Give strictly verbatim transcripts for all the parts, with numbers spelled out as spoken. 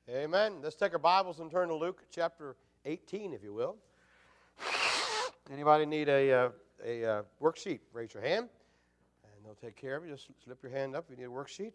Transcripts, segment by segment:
Amen. Let's take our Bibles and turn to Luke chapter eighteen, if you will. Anybody need a, uh, a uh, worksheet? Raise your hand, and they'll take care of you. Just slip your hand up if you need a worksheet.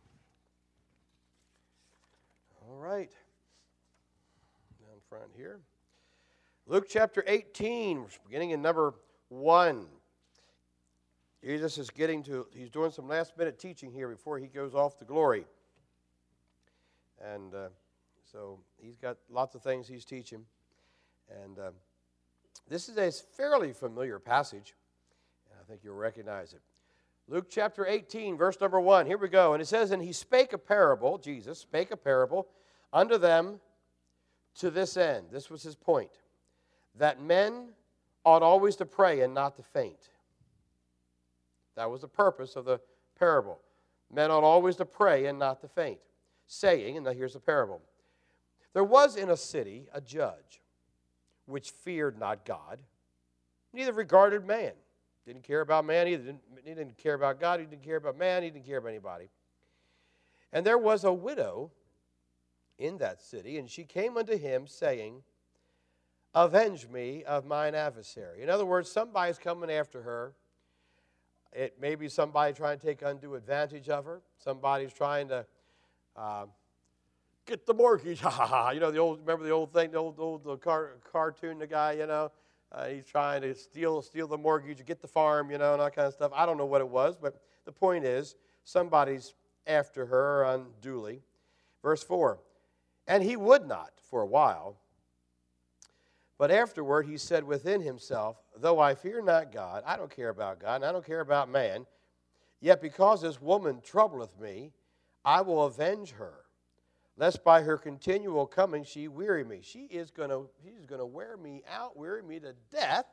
All right. Down front here. Luke chapter eighteen, we're beginning in number one. Jesus is getting to, he's doing some last-minute teaching here before he goes off to glory. And uh, so he's got lots of things he's teaching. And uh, this is a fairly familiar passage, and I think you'll recognize it. Luke chapter eighteen, verse number one. Here we go. And it says, "And he spake a parable," Jesus spake a parable, "unto them to this end." This was his point. "That men ought always to pray and not to faint." That was the purpose of the parable. Men ought always to pray and not to faint. Saying, and now here's the parable. "There was in a city a judge, which feared not God, neither regarded man." Didn't care about man either. Didn't, he didn't care about God. He didn't care about man. He didn't care about anybody. "And there was a widow in that city, and she came unto him, saying, Avenge me of mine adversary." In other words, somebody's coming after her. It may be somebody trying to take undue advantage of her. Somebody's trying to uh, get the mortgage. Ha ha ha. You know, the old, remember the old thing, the old, old the car, cartoon, the guy, you know, uh, he's trying to steal, steal the mortgage, get the farm, you know, and all that kind of stuff. I don't know what it was, but the point is, somebody's after her unduly. Verse four, "And he would not for a while. But afterward he said within himself, Though I fear not God," I don't care about God, and I don't care about man, "yet because this woman troubleth me, I will avenge her, lest by her continual coming she weary me." She is going to she's going to wear me out, weary me to death.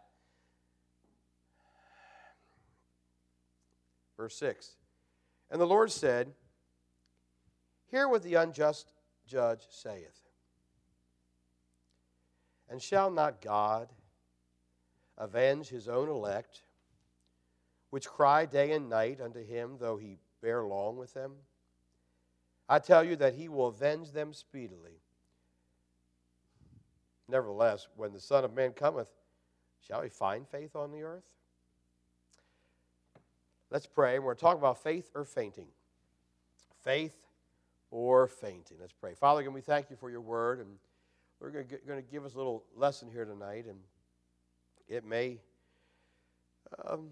Verse six, "And the Lord said, Hear what the unjust judge saith. And shall not God avenge his own elect, which cry day and night unto him, though he bear long with them? I tell you that he will avenge them speedily. Nevertheless, when the Son of Man cometh, shall he find faith on the earth?" Let's pray. We're talking about faith or fainting. Faith or fainting. Let's pray. Father, again, we thank you for your word, and we're going to, going to give us a little lesson here tonight, and it may um,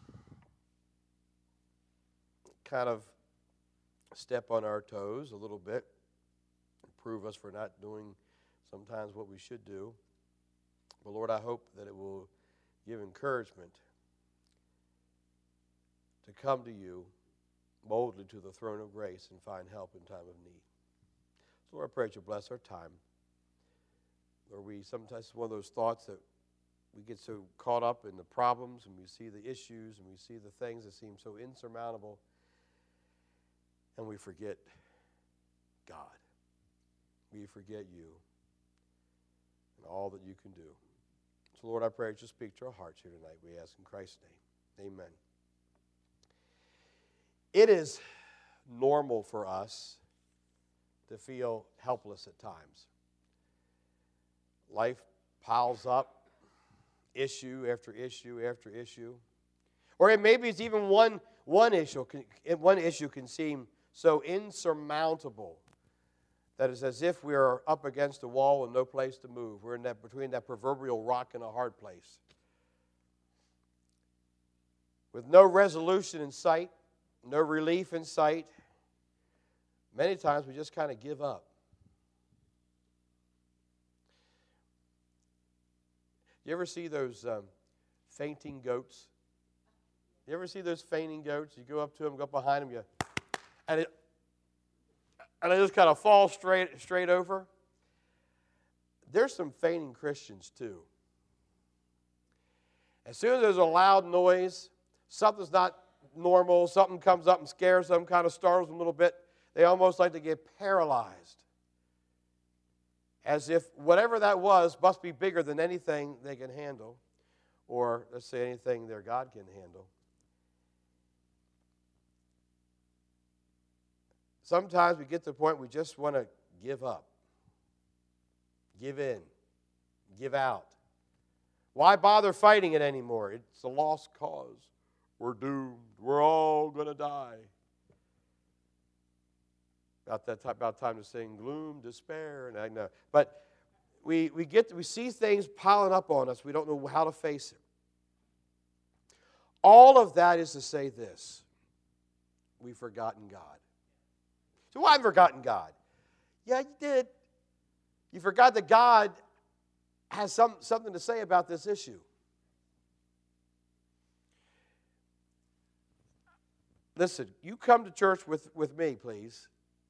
kind of step on our toes a little bit, prove us for not doing sometimes what we should do. But Lord, I hope that it will give encouragement to come to you boldly to the throne of grace and find help in time of need. So Lord, I pray that you bless our time. Lord, we sometimes, it's one of those thoughts that we get so caught up in the problems, and we see the issues, and we see the things that seem so insurmountable, and we forget God. We forget you and all that you can do. So, Lord, I pray that you speak to our hearts here tonight. We ask in Christ's name. Amen. It is normal for us to feel helpless at times. Life piles up, issue after issue after issue. Or it maybe it's even one, one issue one issue can seem so insurmountable that it's as if we are up against a wall and no place to move. We're in that, between that proverbial rock and a hard place. With no resolution in sight, no relief in sight, many times we just kind of give up. You ever see those um, fainting goats? You ever see those fainting goats? You go up to them, go up behind them, you, and it, and they just kind of fall straight straight over. There's some fainting Christians too. As soon as there's a loud noise, something's not normal, something comes up and scares them, kind of startles them a little bit, they almost like to get paralyzed. As if whatever that was must be bigger than anything they can handle, or let's say anything their God can handle. Sometimes we get to the point we just want to give up. give in, give out. Why bother fighting it anymore? It's a lost cause. We're doomed. We're all going to die. About that time, about time to sing gloom, despair, and I know. But we we get we see things piling up on us. We don't know how to face it. All of that is to say this: we've forgotten God. So why have I forgotten God? Yeah, you did. You forgot that God has some, something to say about this issue. Listen, you come to church with, with me, please.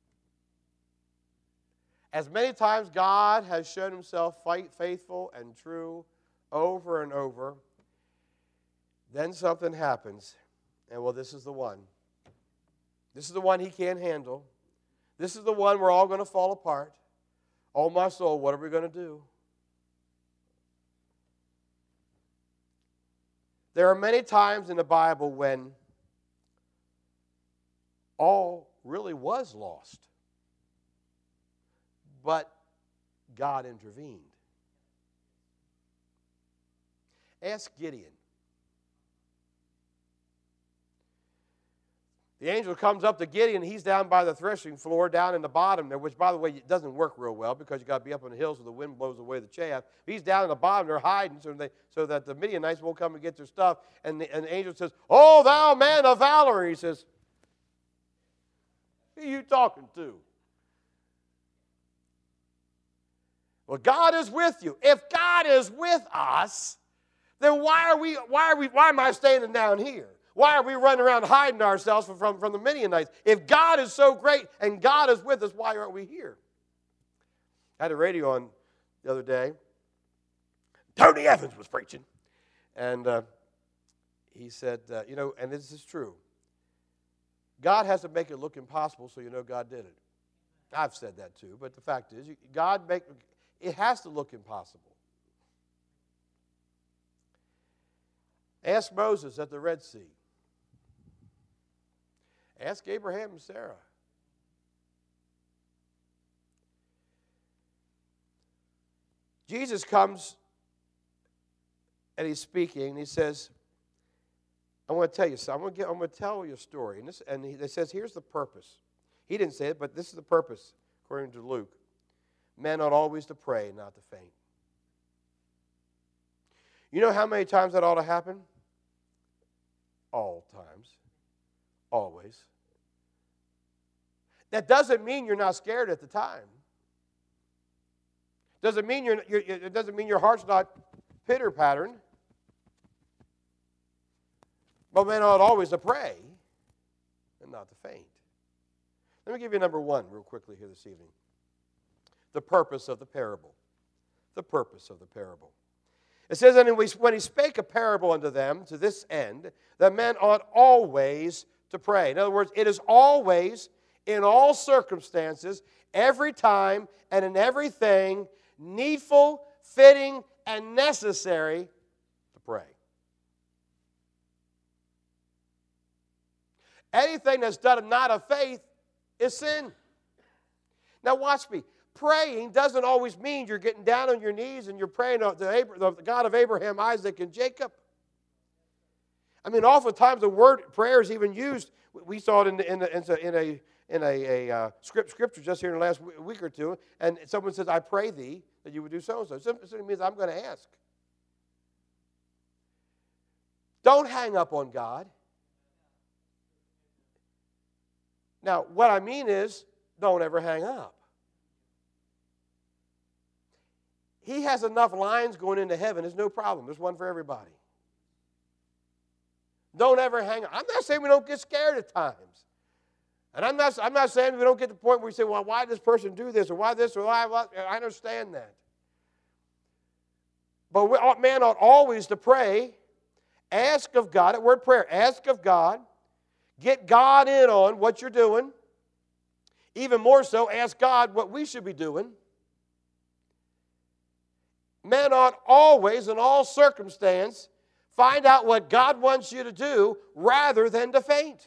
As many times God has shown himself faithful and true over and over, then something happens, and well, this is the one. This is the one he can't handle. This is the one we're all going to fall apart. Oh, my soul, what are we going to do? There are many times in the Bible when all really was lost, but God intervened. Ask Gideon. The angel comes up to Gideon. He's down by the threshing floor, down in the bottom there, which, by the way, it doesn't work real well because you've got to be up on the hills so the wind blows away the chaff. He's down in the bottom. They're hiding so, they, so that the Midianites won't come and get their stuff. And the, and the angel says, "Oh, thou man of valor." He says, "Who are you talking to?" Well, God is with you. If God is with us, then why are we, why are we, why am I standing down here? Why are we running around hiding ourselves from, from, from the Midianites? If God is so great and God is with us, why aren't we here? I had a radio on the other day. Tony Evans was preaching. And uh, he said, uh, you know, and this is true. God has to make it look impossible so you know God did it. I've said that too, but the fact is, God make it has to look impossible. Ask Moses at the Red Sea. Ask Abraham and Sarah. Jesus comes and he's speaking. And he says, "I want to tell you something. I'm going to, get, I'm going to tell you a story." And, this, and he says, "Here's the purpose." He didn't say it, but this is the purpose, according to Luke. Men ought always to pray, not to faint. You know how many times that ought to happen? All times. Always. That doesn't mean you're not scared at the time. Doesn't mean you're, you're, it doesn't mean your heart's not pitter-pattering. But men ought always to pray and not to faint. Let me give you number one real quickly here this evening. The purpose of the parable. The purpose of the parable. It says, "And when he spake a parable unto them to this end, that men ought always to pray." In other words, it is always, in all circumstances, every time, and in everything, needful, fitting, and necessary to pray. Anything that's done not of faith is sin. Now watch me. Praying doesn't always mean you're getting down on your knees and you're praying to the God of Abraham, Isaac, and Jacob. I mean, oftentimes the word prayer is even used. We saw it in, the, in, the, in a, in a, a uh, script, scripture just here in the last week or two, and someone says, "I pray thee that you would do so-and-so." It simply means I'm going to ask. Don't hang up on God. Now, what I mean is, don't ever hang up. He has enough lines going into heaven. There's no problem. There's one for everybody. Don't ever hang up. I'm not saying we don't get scared at times. And I'm not, I'm not saying we don't get to the point where we say, "Well, why did this person do this?" Or "Why this?" Or "Why?" I understand that. But we, man ought always to pray. Ask of God. That word prayer. Ask of God. Get God in on what you're doing. Even more so, ask God what we should be doing. Men ought always, in all circumstance, find out what God wants you to do rather than to faint.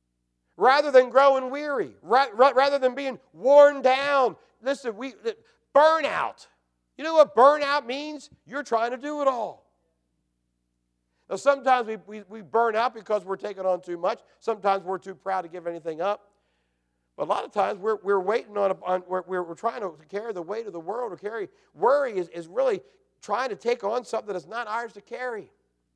Rather than growing weary. Rather than being worn down. Listen, we burnout. You know what burnout means? You're trying to do it all. Now, sometimes we, we, we burn out because we're taking on too much. Sometimes we're too proud to give anything up. But a lot of times we're, we're waiting on, a, on we're, we're trying to carry the weight of the world or carry. Worry is, is really trying to take on something that's not ours to carry.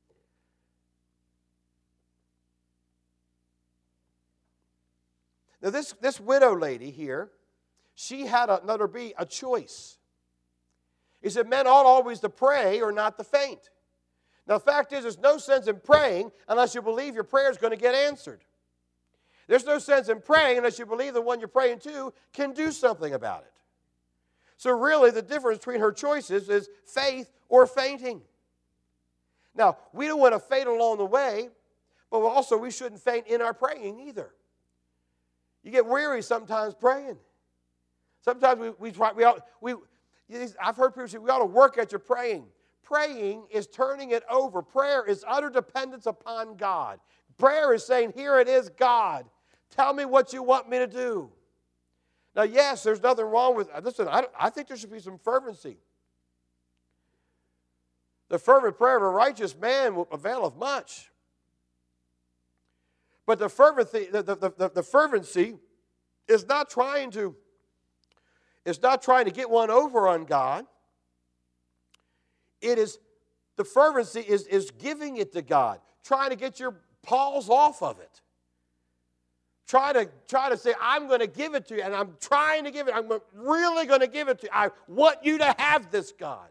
Now, this, this widow lady here, she had another be a choice. He said, men ought always to pray or not to faint. Now, the fact is, there's no sense in praying unless you believe your prayer is going to get answered. There's no sense in praying unless you believe the one you're praying to can do something about it. So really, the difference between her choices is faith or fainting. Now, we don't want to faint along the way, but also we shouldn't faint in our praying either. You get weary sometimes praying. Sometimes we, we try, we, ought, we I've heard people say, we ought to work at your praying. Praying is turning it over. Prayer is utter dependence upon God. Prayer is saying, here it is, God. Tell me what you want me to do. Now, yes, there's nothing wrong with, listen, I, I think there should be some fervency. The fervent prayer of a righteous man will availeth much. But the fervency, the, the, the, the fervency is not trying to, is not trying to get one over on God. It is, the fervency is, is giving it to God, trying to get your paws off of it. Try to, try to say, I'm going to give it to you, and I'm trying to give it. I'm really going to give it to you. I want you to have this, God.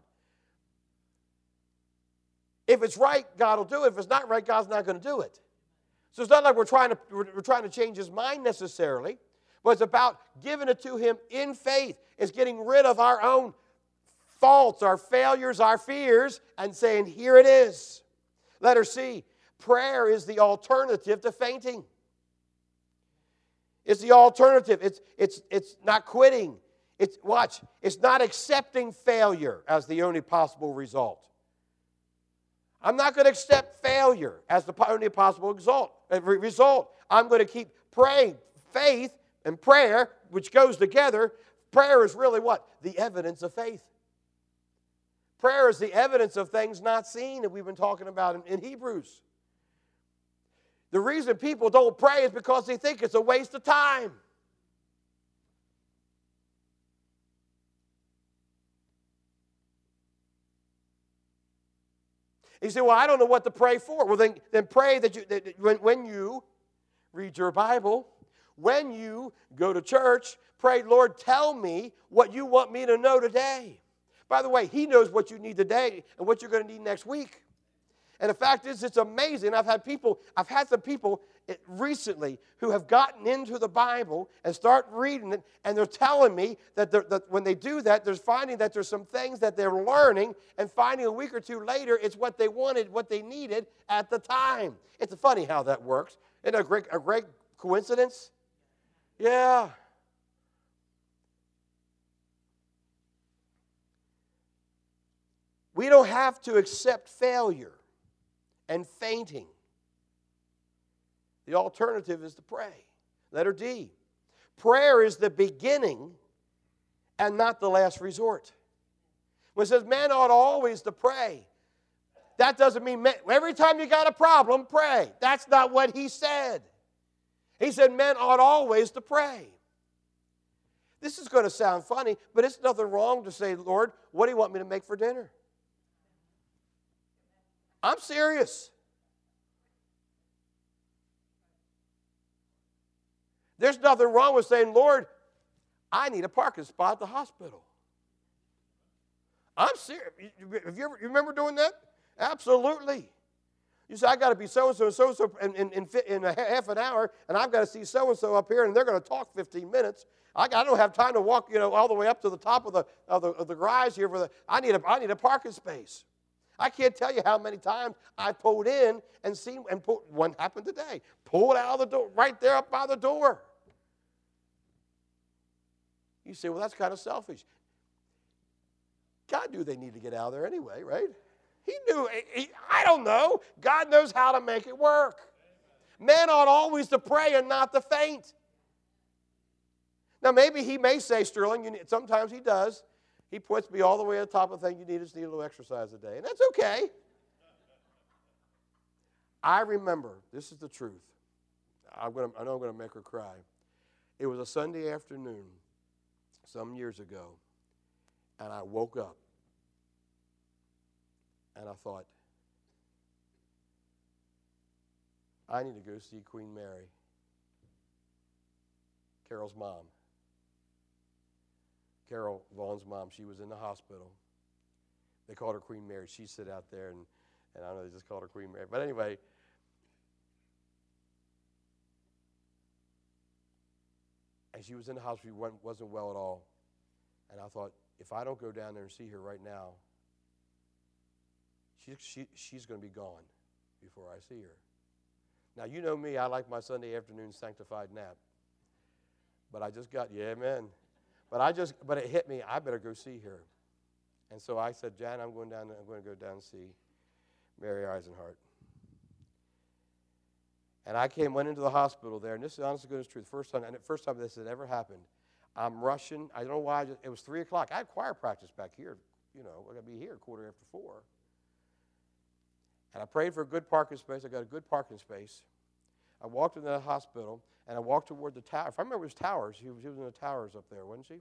If it's right, God will do it. If it's not right, God's not going to do it. So it's not like we're trying to, we're trying to change his mind necessarily, but it's about giving it to him in faith. It's getting rid of our own faults, our failures, our fears, and saying, here it is. Letter C, prayer is the alternative to fainting. It's the alternative. It's, it's, it's not quitting. It's, watch, it's not accepting failure as the only possible result. I'm not going to accept failure as the only possible result. result. I'm going to keep praying. Faith and prayer, which goes together, prayer is really what? The evidence of faith. Prayer is the evidence of things not seen that we've been talking about in, in Hebrews. The reason people don't pray is because they think it's a waste of time. You say, well, I don't know what to pray for. Well, then, then pray that, you, that when, when you read your Bible, when you go to church, pray, Lord, tell me what you want me to know today. By the way, he knows what you need today and what you're going to need next week. And the fact is, it's amazing. I've had people, I've had some people recently who have gotten into the Bible and start reading it, and they're telling me that, that when they do that, they're finding that there's some things that they're learning, and finding a week or two later, it's what they wanted, what they needed at the time. It's funny how that works. Isn't it a great, a great coincidence? Yeah. We don't have to accept failure and fainting. The alternative is to pray. Letter D. Prayer is the beginning and not the last resort. When it says men ought always to pray, that doesn't mean men, every time you got a problem, pray. That's not what he said. He said men ought always to pray. This is going to sound funny, but it's nothing wrong to say, Lord, what do you want me to make for dinner? I'm serious. There's nothing wrong with saying, Lord, I need a parking spot at the hospital. I'm serious. Have you ever you remember doing that? Absolutely. You say, I got to be so-and-so and so-and-so in, in, in, in a half an hour, and I've got to see so-and-so up here, and they're going to talk fifteen minutes. I, I don't have time to walk, you know, all the way up to the top of the, of the, of the garage here. For the, I, need a, I need a parking space. I can't tell you how many times I pulled in and seen, and pulled, one happened today. Pulled out of the door, right there up by the door. You say, well, that's kind of selfish. God knew they needed to get out of there anyway, right? He knew, he, I don't know. God knows how to make it work. Men ought always to pray and not to faint. Now, maybe he may say, Sterling, you need, sometimes he does, He puts me all the way at the top of the thing. You need is need a little exercise a day. And that's okay. I remember, this is the truth. I'm gonna, I know I'm going to make her cry. It was a Sunday afternoon some years ago, and I woke up, and I thought, I need to go see Queen Mary, Carol's mom. Carol Vaughn's mom, she was in the hospital. They called her Queen Mary. She'd sit out there, and, and I don't know, they just called her Queen Mary. But anyway, and she was in the hospital. She wasn't well at all. And I thought, if I don't go down there and see her right now, she, she, she's going to be gone before I see her. Now, you know me. I like my Sunday afternoon sanctified nap. But I just got, yeah, man. But I just, but it hit me. I better go see her. And so I said, Jan, I'm going down. I'm going to go down and see Mary Eisenhart. And I came, went into the hospital there, and this is honest to goodness truth. First time, and the first time this had ever happened. I'm rushing. I don't know why. I just, it was three o'clock. I had choir practice back here. You know, I got to be here quarter after four. And I prayed for a good parking space. I got a good parking space. I walked into the hospital, and I walked toward the tower. If I remember, it was towers. She was, she was in the towers up there, wasn't she?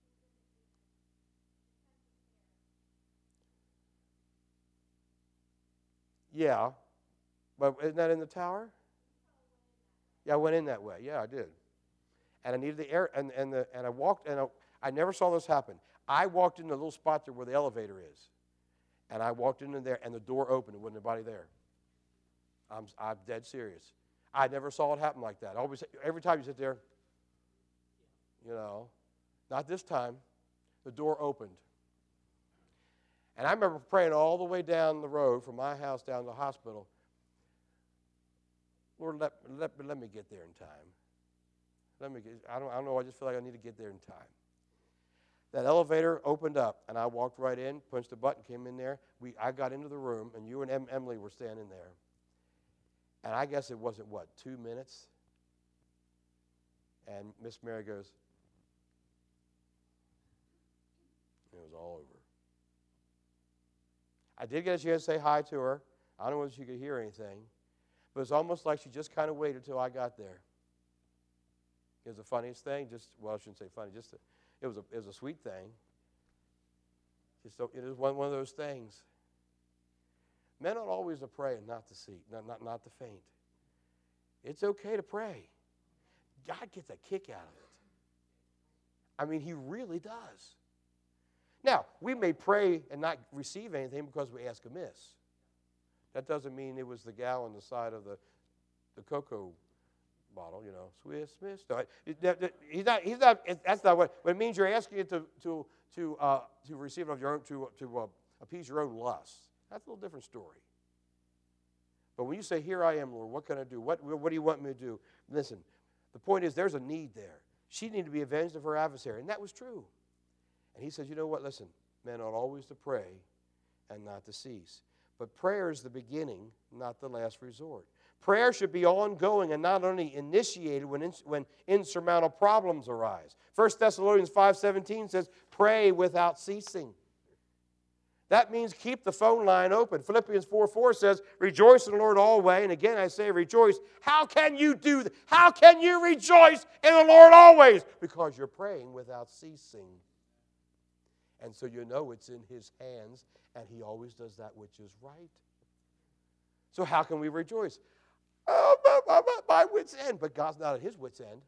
Yeah. But isn't that in the tower? Yeah, I went in that way. Yeah, I did. And I needed the air, and, and, the, and I walked, and I, I never saw this happen. I walked in the little spot there where the elevator is. And I walked into there, and the door opened, and wasn't anybody there. I'm, I'm dead serious. I never saw it happen like that. Always, every time you sit there, you know, not this time, the door opened. And I remember praying all the way down the road from my house down to the hospital. Lord, let, let, let me get there in time. Let me get, I don't, I don't know, I just feel like I need to get there in time. That elevator opened up, and I walked right in, punched a button, came in there. We, I got into the room, and you and em, Emily were standing there. And I guess it wasn't, what, two minutes? And Miss Mary goes, it was all over. I did get a chance to say hi to her. I don't know if she could hear anything. But it's almost like she just kind of waited until I got there. It was the funniest thing. Just well, I shouldn't say funny. Just a, it was a it was a sweet thing. Just it was one one of those things. Men ought always to pray and not to seek, not not not to faint. It's okay to pray. God gets a kick out of it. I mean, He really does. Now, we may pray and not receive anything because we ask amiss. That doesn't mean it was the gal on the side of the, the cocoa bottle, you know, Swiss Miss. No, he's not. He's not. That's not what. But it means you're asking it to to to uh, to receive of your own to to uh, appease your own lusts. That's a little different story. But when you say, "Here I am, Lord. What can I do? What what do you want me to do?" Listen. The point is, there's a need there. She needed to be avenged of her adversary, and that was true. And He says, "You know what? Listen, men ought always to pray, and not to cease." But prayer is the beginning, not the last resort. Prayer should be ongoing and not only initiated when, in, when insurmountable problems arise. First Thessalonians five seventeen says, pray without ceasing. That means keep the phone line open. Philippians four four says, rejoice in the Lord always. And again I say rejoice. How can you do that? How can you rejoice in the Lord always? Because you're praying without ceasing. And so you know it's in His hands, and He always does that which is right. So how can we rejoice? Oh, my, my, my, my wit's end. But God's not at His wit's end.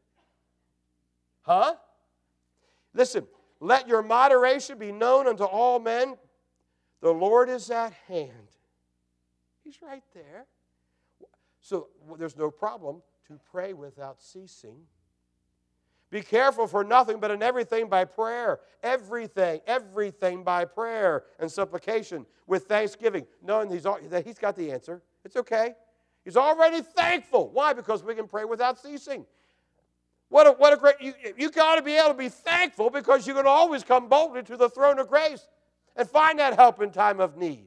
Huh? Listen, let your moderation be known unto all men. The Lord is at hand. He's right there. So there's no problem to pray without ceasing. Be careful for nothing, but in everything by prayer. Everything, everything by prayer and supplication with thanksgiving. Knowing he's, that He's got the answer. It's okay. He's already thankful. Why? Because we can pray without ceasing. What a, what a great, you, you got to be able to be thankful because you can always come boldly to the throne of grace and find that help in time of need.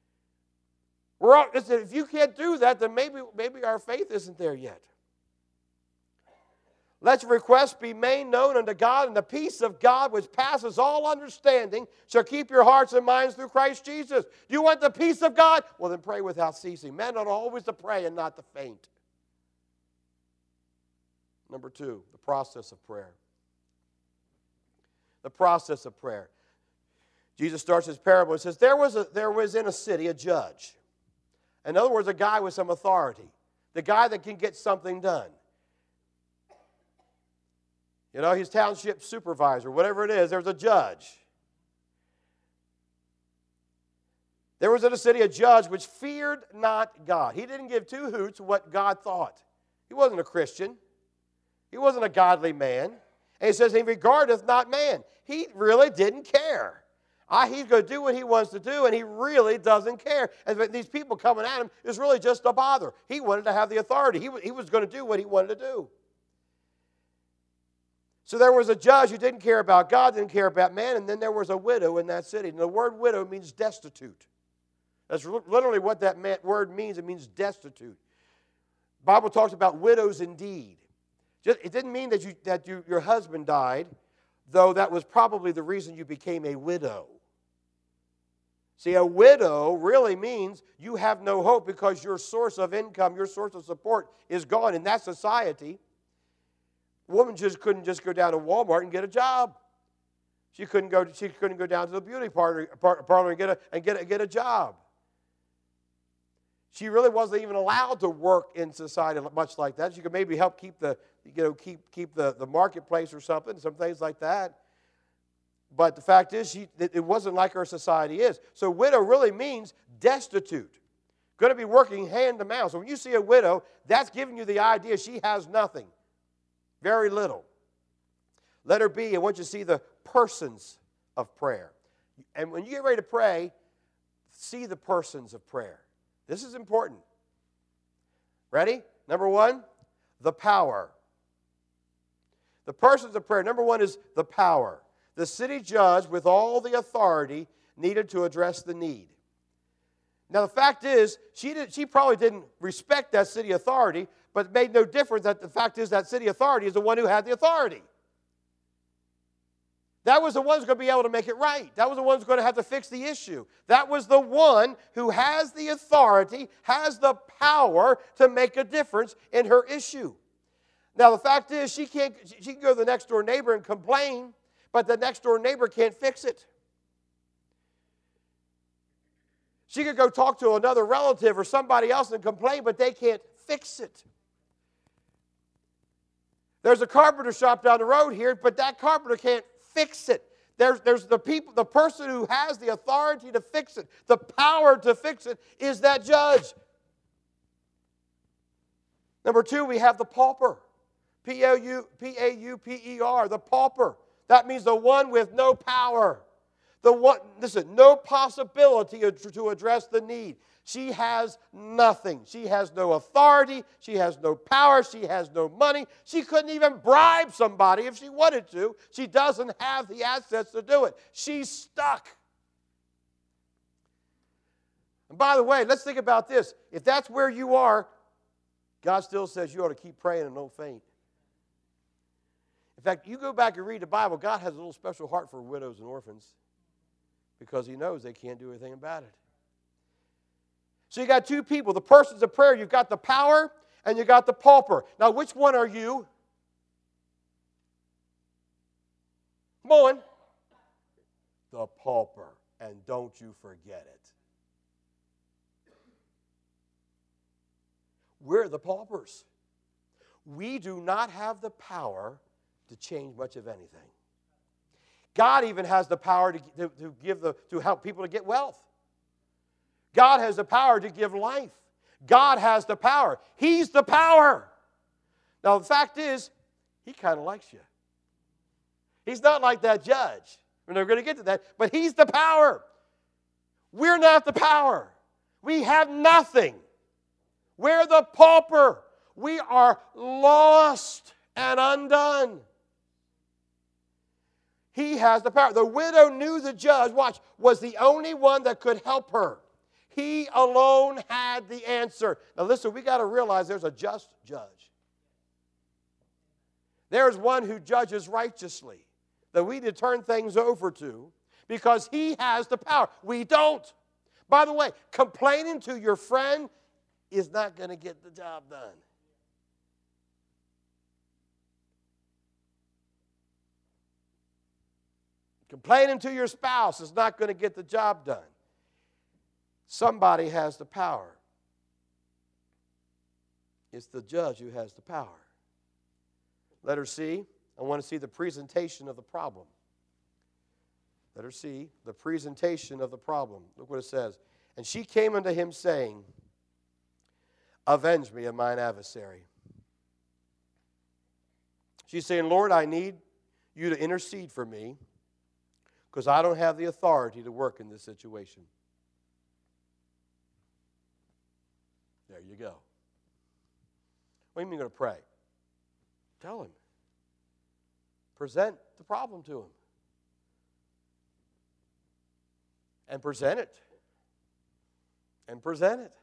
We're all, listen, if you can't do that, then maybe, maybe our faith isn't there yet. Let your requests be made known unto God, and the peace of God, which passes all understanding, shall keep your hearts and minds through Christ Jesus. Do you want the peace of God? Well, then pray without ceasing. Men ought always to pray and not to faint. Number two, the process of prayer. The process of prayer. Jesus starts his parable and says, there was, a, there was in a city a judge. In other words, a guy with some authority. The guy that can get something done. You know, he's township supervisor, whatever it is, there's a judge. There was in a city a judge which feared not God. He didn't give two hoots what God thought. He wasn't a Christian. He wasn't a godly man. And he says, he regardeth not man. He really didn't care. Ah, he's going to do what he wants to do, and he really doesn't care. And these people coming at him is really just a bother. He wanted to have the authority. He, he was going to do what he wanted to do. So there was a judge who didn't care about God, didn't care about man, and then there was a widow in that city. And the word widow means destitute. That's literally what that word means. It means destitute. The Bible talks about widows indeed. It didn't mean that, you, that you, your husband died, though that was probably the reason you became a widow. See, a widow really means you have no hope because your source of income, your source of support is gone. In that society, a woman just couldn't just go down to Walmart and get a job. She couldn't go, she couldn't go down to the beauty parlor, parlor and, get a, and get, a, get a job. She really wasn't even allowed to work in society much like that. She could maybe help keep the, you know, keep, keep the, the marketplace or something, some things like that. But the fact is, she, it wasn't like our society is. So widow really means destitute. Going to be working hand to mouth. So when you see a widow, that's giving you the idea she has nothing. Very little. Letter B, I want you to see the persons of prayer. And when you get ready to pray, see the persons of prayer. This is important. Ready? Number one, the power. The persons of prayer. Number one is the power. The city judge, with all the authority, needed to address the need. Now, the fact is, she, did, she probably didn't respect that city authority, but it made no difference that the fact is that city authority is the one who had the authority. That was the one who's going to be able to make it right. That was the one who's going to have to fix the issue. That was the one who has the authority, has the power to make a difference in her issue. Now, the fact is, she can't, she can go to the next door neighbor and complain, but the next door neighbor can't fix it. She could go talk to another relative or somebody else and complain, but they can't fix it. There's a carpenter shop down the road here, but that carpenter can't fix it. There's, there's the people, the person who has the authority to fix it, the power to fix it, is that judge. Number two, we have the pauper. P O U P A U P E R, the pauper. That means the one with no power. The one, listen, no possibility to address the need. She has nothing. She has no authority. She has no power. She has no money. She couldn't even bribe somebody if she wanted to. She doesn't have the assets to do it. She's stuck. And by the way, let's think about this. If that's where you are, God still says you ought to keep praying and don't faint. In fact, you go back and read the Bible, God has a little special heart for widows and orphans because he knows they can't do anything about it. So you got two people, the persons of prayer. You've got the power and you got the pauper. Now, which one are you? Come on. The pauper, and don't you forget it. We're the paupers. We do not have the power to change much of anything. God even has the power to, to, to give the to help people to get wealth. God has the power to give life. God has the power. He's the power. Now, the fact is, he kind of likes you. He's not like that judge. We're never going to get to that, but he's the power. We're not the power. We have nothing. We're the pauper. We are lost and undone. He has the power. The widow knew the judge, watch, was the only one that could help her. He alone had the answer. Now listen, we got to realize there's a just judge. There is one who judges righteously that we need to turn things over to because he has the power. We don't. By the way, complaining to your friend is not going to get the job done. Complaining to your spouse is not going to get the job done. Somebody has the power. It's the judge who has the power. Letter C, I want to see the presentation of the problem. Letter C, the presentation of the problem. Look what it says. And she came unto him saying, avenge me of mine adversary. She's saying, Lord, I need you to intercede for me because I don't have the authority to work in this situation. There you go. What do you mean you're going to pray? Tell him. Present the problem to him. And present it. And present it.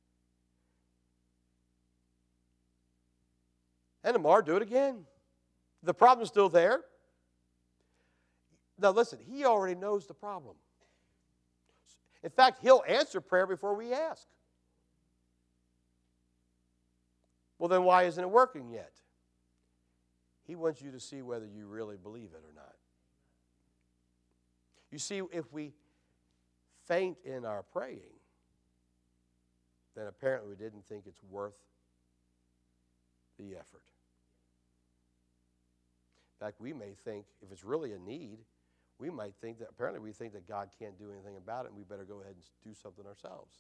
And tomorrow, do it again. The problem's still there. Now listen, he already knows the problem. In fact, he'll answer prayer before we ask. Well, then why isn't it working yet? He wants you to see whether you really believe it or not. You see, if we faint in our praying, then apparently we didn't think it's worth the effort. In fact, we may think, if it's really a need, we might think that, apparently we think that God can't do anything about it and we better go ahead and do something ourselves.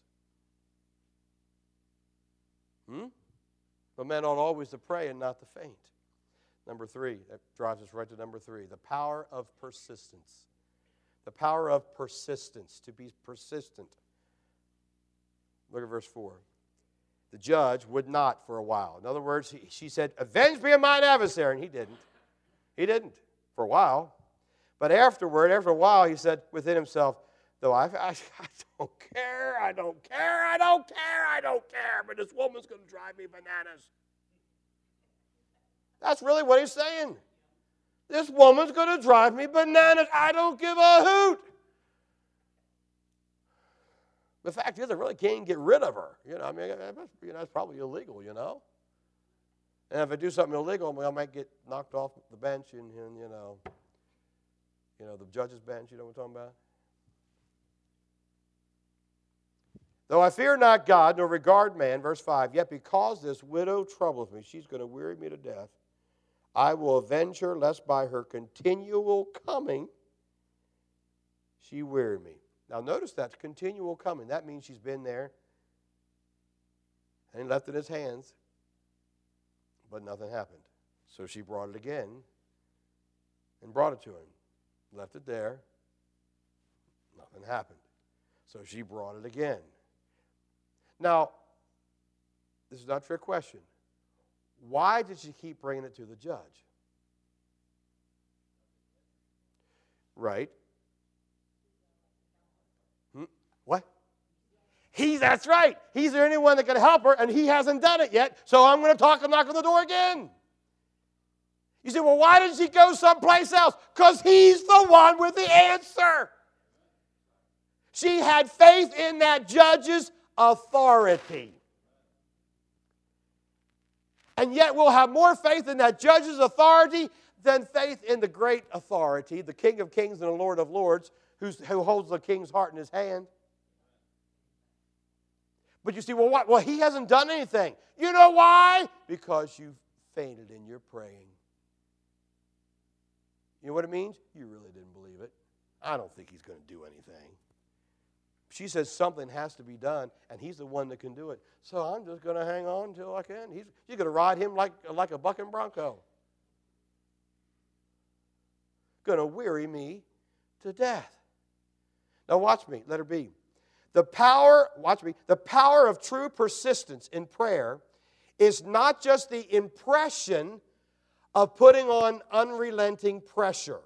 Hmm? But men ought always to pray and not to faint. Number three, that drives us right to number three, the power of persistence. The power of persistence, to be persistent. Look at verse four. The judge would not for a while. In other words, he, she said, avenge me of mine adversary, and he didn't. He didn't for a while. But afterward, after a while, he said within himself, though I, I, I don't care, I don't care, I don't care, I don't care, but this woman's going to drive me bananas. That's really what he's saying. This woman's going to drive me bananas. I don't give a hoot. The fact is, I really can't get rid of her. You know, I mean, you know, it's probably illegal, you know. And if I do something illegal, I might get knocked off the bench and, and you know, you know, the judge's bench, you know what I'm talking about? Though I fear not God, nor regard man, verse five, yet because this widow troubles me, she's going to weary me to death, I will avenge her, lest by her continual coming she weary me. Now notice that's continual coming. That means she's been there and left it in his hands, but nothing happened. So she brought it again and brought it to him. Left it there. Nothing happened. So she brought it again. Now, this is not a trick question. Why did she keep bringing it to the judge? Right. Hmm? What? He's, that's right. He's the only one that can help her, and he hasn't done it yet, so I'm going to talk and knock on the door again. You say, well, why didn't she go someplace else? Because he's the one with the answer. She had faith in that judge's authority. And yet we'll have more faith in that judge's authority than faith in the great authority, the King of Kings and the Lord of Lords, who's, who holds the king's heart in his hand. But you see, well, what? Well, he hasn't done anything. You know why? Because you fainted in your praying. You know what it means? You really didn't believe it. I don't think he's going to do anything. She says something has to be done, and he's the one that can do it. So I'm just going to hang on until I can. He's, she's going to ride him like, like a bucking bronco. Going to weary me to death. Now watch me. Let her be. The power, watch me, the power of true persistence in prayer is not just the impression of putting on unrelenting pressure.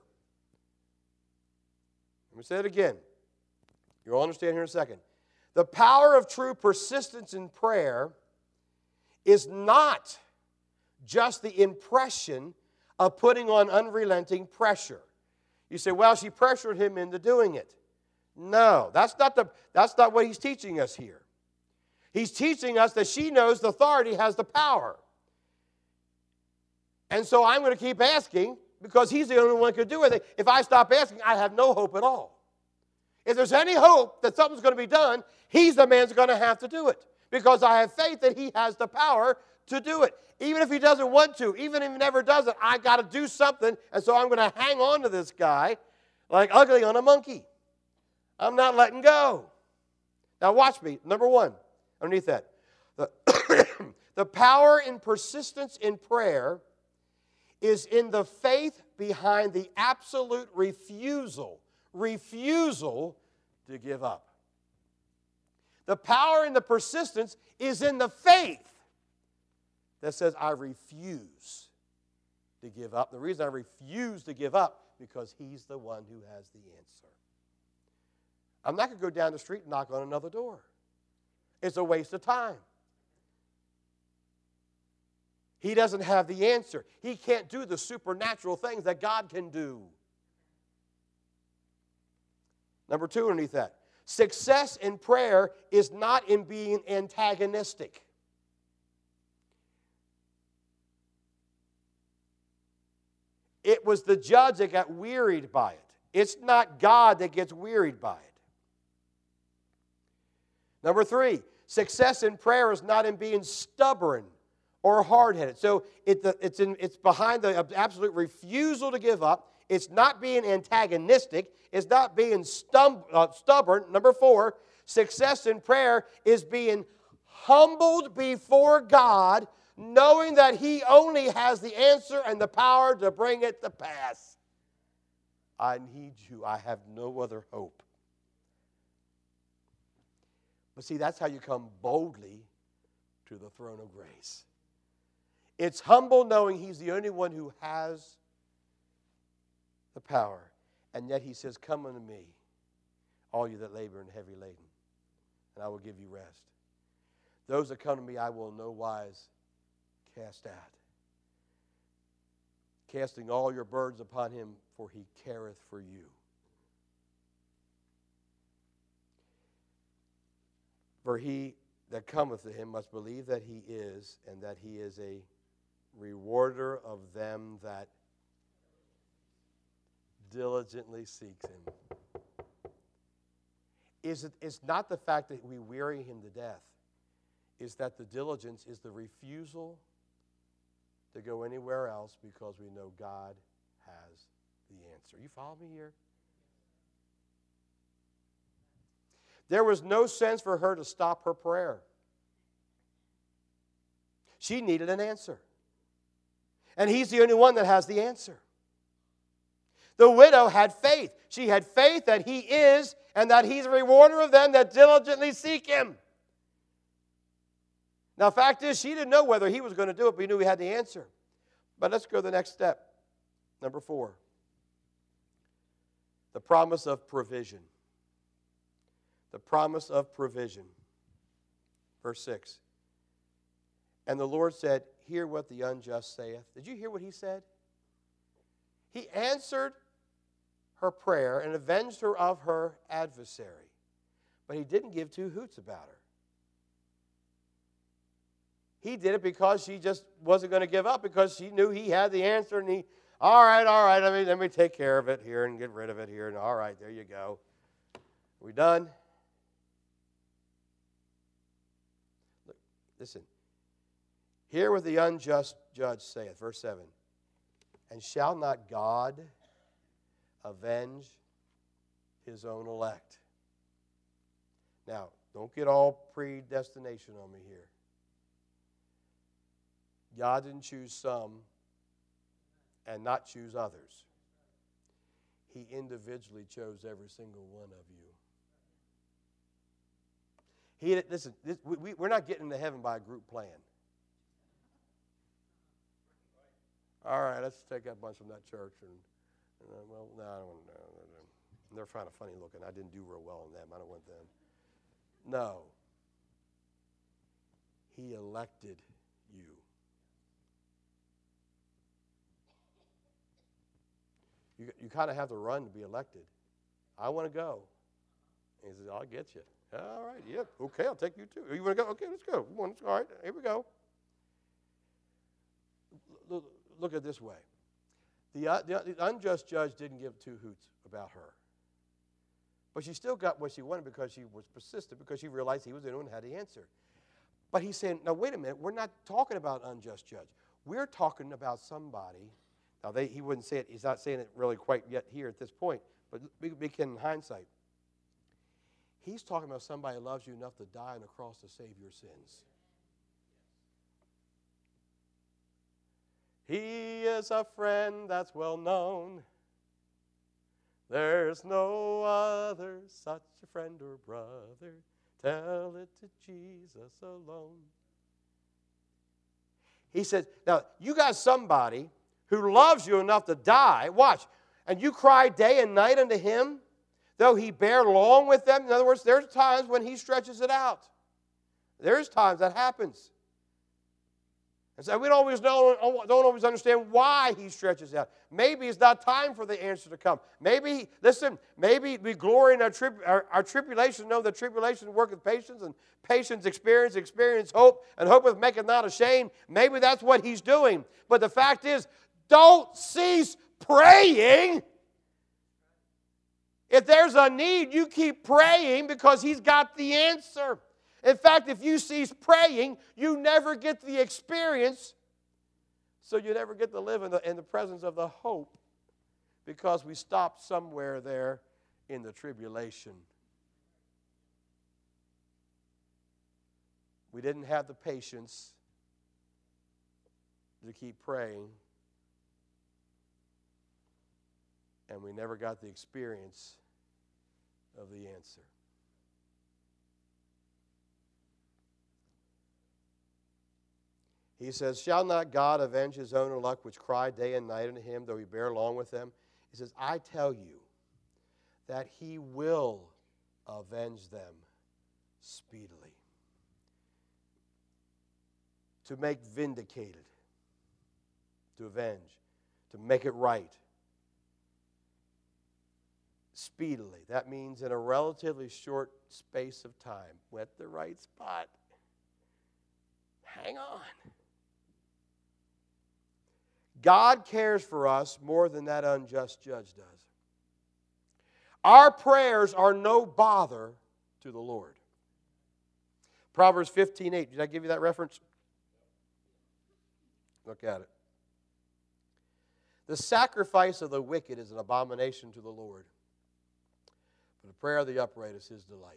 Let me say it again. You'll understand here in a second. The power of true persistence in prayer is not just the impression of putting on unrelenting pressure. You say, well, she pressured him into doing it. No, that's not, the, that's not what he's teaching us here. He's teaching us that she knows the authority has the power. And so I'm going to keep asking because he's the only one who could do it. If I stop asking, I have no hope at all. If there's any hope that something's going to be done, he's the man who's going to have to do it because I have faith that he has the power to do it. Even if he doesn't want to, even if he never does it, I got to do something, and so I'm going to hang on to this guy like ugly on a monkey. I'm not letting go. Now watch me. Number one, underneath that. The, the power in persistence in prayer is in the faith behind the absolute refusal, refusal to give up. The power in the persistence is in the faith that says, I refuse to give up. The reason I refuse to give up, because he's the one who has the answer. I'm not going to go down the street and knock on another door. It's a waste of time. He doesn't have the answer. He can't do the supernatural things that God can do. Number two underneath that. Success in prayer is not in being antagonistic. It was the judge that got wearied by it. It's not God that gets wearied by it. Number three, success in prayer is not in being stubborn or hard-headed. So it, the, it's, in, it's behind the absolute refusal to give up. It's not being antagonistic. It's not being stum, uh, stubborn. Number four, success in prayer is being humbled before God, knowing that he only has the answer and the power to bring it to pass. I need you. I have no other hope. But see, that's how you come boldly to the throne of grace. It's humble knowing he's the only one who has the power. And yet he says, come unto me, all you that labor and heavy laden, and I will give you rest. Those that come to me, I will in no wise cast out. Casting all your burdens upon him, for he careth for you. For he that cometh to him must believe that he is, and that he is a rewarder of them that diligently seeks him. Is it, it's not the fact that we weary him to death. It's that the diligence is the refusal to go anywhere else because we know God has the answer. You follow me here? There was no sense for her to stop her prayer. She needed an answer. And he's the only one that has the answer. The widow had faith. She had faith that he is and that he's a rewarder of them that diligently seek him. Now, the fact is, she didn't know whether he was going to do it, but he knew he had the answer. But let's go to the next step. Number four. The promise of provision. The promise of provision. Verse six. And the Lord said, hear what the unjust saith. Did you hear what he said? He answered her prayer and avenged her of her adversary. But he didn't give two hoots about her. He did it because she just wasn't going to give up, because she knew he had the answer, and he, all right, all right, let me, let me take care of it here and get rid of it here, and all right, there you go. Are we done? Look, listen. Hear what the unjust judge saith, verse seven. And shall not God avenge his own elect? Now, don't get all predestination on me here. God didn't choose some and not choose others. He individually chose every single one of you. He, listen, this, we, we're not getting into heaven by a group plan. All right, let's take a bunch from that church. And, and uh, well, no, I don't want to know. They're kind of funny looking. I didn't do real well on them. I don't want them. No. He elected you. you, you kind of have to run to be elected. I want to go. And he says, I'll get you. All right, yeah, okay, I'll take you too. You want to go? Okay, let's go. Come on, all right, here we go. Look, look at it this way. The, uh, the, the unjust judge didn't give two hoots about her. But she still got what she wanted because she was persistent, because she realized he was the one who had the answer. But he's saying, now wait a minute, we're not talking about unjust judge. We're talking about somebody. Now, they, he wouldn't say it, he's not saying it really quite yet here at this point, but we, we can in hindsight. He's talking about somebody who loves you enough to die on the cross to save your sins. He is a friend that's well known. There's no other such a friend or brother. Tell it to Jesus alone. He says, now, you got somebody who loves you enough to die. Watch. And you cry day and night unto him, though he bear long with them. In other words, there's times when he stretches it out. There's times that happens. And so we don't always know, don't always understand why he stretches out. Maybe it's not time for the answer to come. Maybe, listen, maybe we glory in our, tri- our, our tribulation, know that tribulation worketh patience, and patience experience, experience hope, and hope with maketh not ashamed. Maybe that's what he's doing. But the fact is, don't cease praying. If there's a need, you keep praying because he's got the answer. In fact, if you cease praying, you never get the experience, so you never get to live in the, in the presence of the hope, because we stopped somewhere there in the tribulation. We didn't have the patience to keep praying, and we never got the experience of the answer. He says, shall not God avenge his own elect which cry day and night unto him, though he bear long with them? He says, I tell you that he will avenge them speedily. To make vindicated, to avenge, to make it right. Speedily. That means in a relatively short space of time. At the right spot. Hang on. God cares for us more than that unjust judge does. Our prayers are no bother to the Lord. Proverbs fifteen eight. Did I give you that reference? Look at it. The sacrifice of the wicked is an abomination to the Lord, but the prayer of the upright is his delight.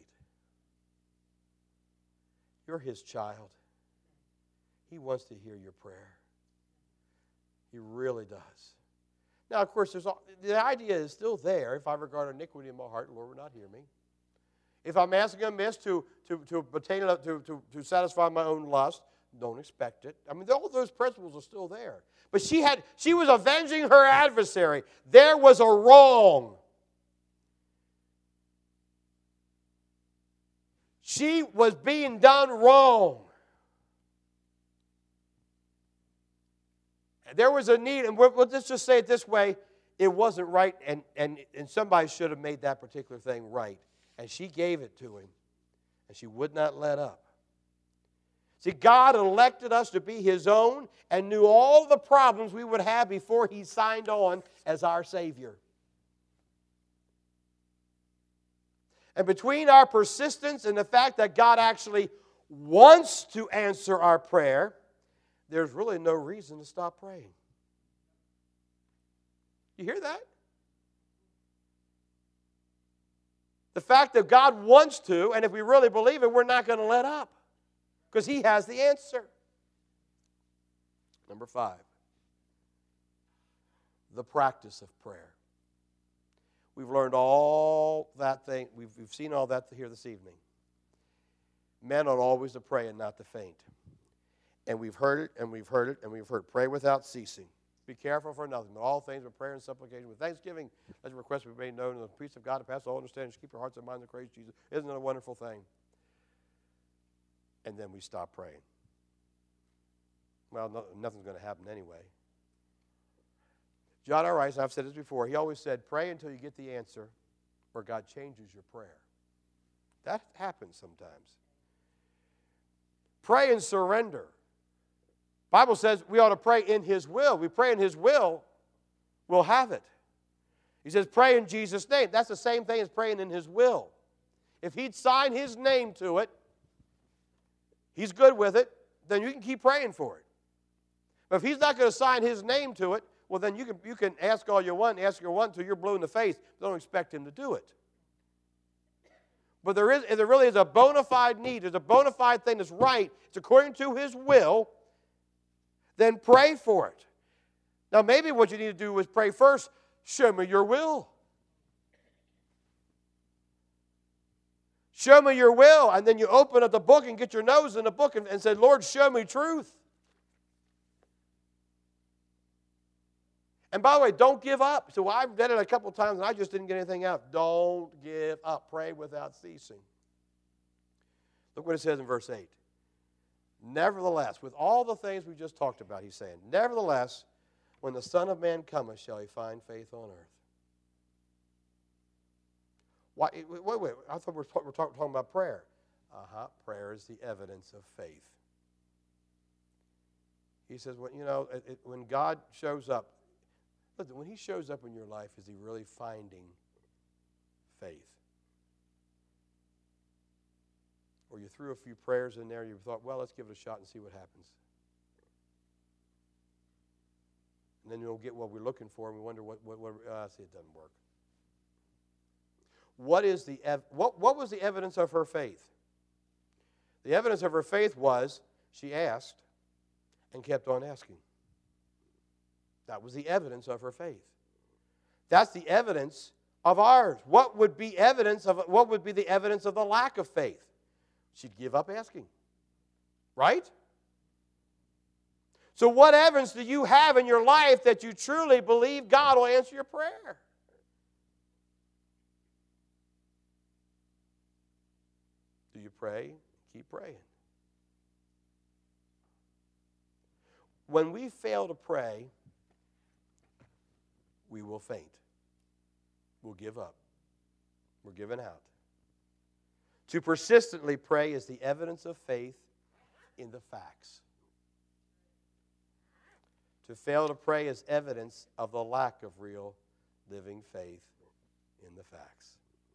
You're his child. He wants to hear your prayer. He really does. Now, of course, there's all, the idea is still there. If I regard iniquity in my heart, the Lord will not hear me. If I'm asking amiss to, to, to, obtain, to, to, to satisfy my own lust, don't expect it. I mean, all those principles are still there. But she had, she was avenging her adversary. There was a wrong. She was being done wrong. There was a need, and let's just say it this way, it wasn't right, and, and, and somebody should have made that particular thing right. And she gave it to him, and she would not let up. See, God elected us to be his own and knew all the problems we would have before he signed on as our Savior. And between our persistence and the fact that God actually wants to answer our prayer, there's really no reason to stop praying. You hear that? The fact that God wants to, and if we really believe it, we're not going to let up, because he has the answer. Number five, the practice of prayer. We've learned all that thing. We've, we've seen all that here this evening. Men ought always to pray and not to faint. And we've heard it, and we've heard it, and we've heard. Pray without ceasing. Be careful for nothing, but all things with prayer and supplication. With thanksgiving, let your requests be made known, and the peace of God that passes all understanding shall keep your hearts and minds in Christ Jesus. Isn't it a wonderful thing? And then we stop praying. Well, no, nothing's going to happen anyway. John R. Rice, and I've said this before, he always said, pray until you get the answer or God changes your prayer. That happens sometimes. Pray and surrender. Bible says we ought to pray in His will. We pray in His will, we'll have it. He says pray in Jesus' name. That's the same thing as praying in His will. If He'd sign His name to it, He's good with it, then you can keep praying for it. But if He's not going to sign His name to it, well, then you can, you can ask all you want, ask your want until you're blue in the face. Don't expect Him to do it. But there is, there really is a bona fide need. There's a bona fide thing that's right. It's according to His will. Then pray for it. Now, maybe what you need to do is pray first, show me your will. Show me your will. And then you open up the book and get your nose in the book and, and say, Lord, show me truth. And by the way, don't give up. So I've done it a couple of times and I just didn't get anything out. Don't give up. Pray without ceasing. Look what it says in verse eight. Nevertheless, with all the things we just talked about, he's saying, nevertheless, when the Son of Man cometh, shall he find faith on earth? Why, wait, wait, I thought we were, we're talk, talking about prayer. Uh-huh, prayer is the evidence of faith. He says, well, you know, it, it, when God shows up, listen, when He shows up in your life, is He really finding faith? Or you threw a few prayers in there, you thought, well, let's give it a shot and see what happens. And then you'll get what we're looking for, and we wonder what, what, what uh, see, it doesn't work. What is the ev- what, what was the evidence of her faith? The evidence of her faith was she asked and kept on asking. That was the evidence of her faith. That's the evidence of ours. What would be evidence of what would be the evidence of the lack of faith? She'd give up asking. Right? So what evidence do you have in your life that you truly believe God will answer your prayer? Do you pray? Keep praying. When we fail to pray, we will faint. We'll give up. We're giving out. To persistently pray is the evidence of faith in the facts. To fail to pray is evidence of the lack of real living faith in the facts.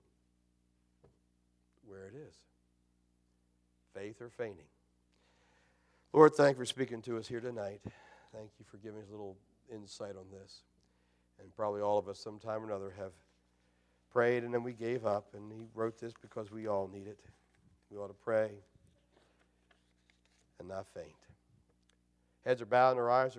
Where it is. Faith or fainting. Lord, thank you for speaking to us here tonight. Thank you for giving us a little insight on this. And probably all of us sometime or another have prayed and then we gave up. And He wrote this because we all need it. We ought to pray and not faint. Heads are bowed and our eyes are